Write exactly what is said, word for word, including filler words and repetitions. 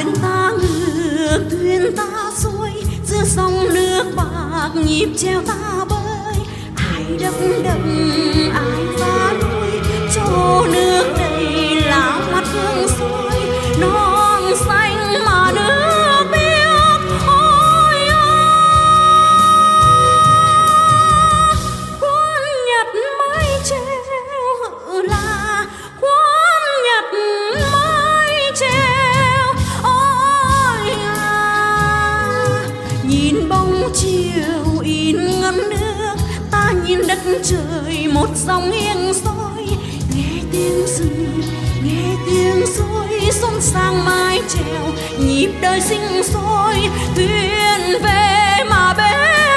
thuyền ta ngược thuyền ta xuôi giữa sông nước bạc nhịp treo ta bơi. Ai đập đầm ai phá đuôi cho nước đầy lá mắt hương xuôi non xanh mà nước biếc. Ôi à, khuôn nhật mái treo hự là khuôn nhật mái treo. Ôi à, nhìn bóng chiều in ngấn nước, ta nhìn đất trời một dòng nghiêng soi, nghe tiếng rừng nghe tiếng suối xôn sang mái chèo, nhịp đời sinh sôi thuyền về mà bên.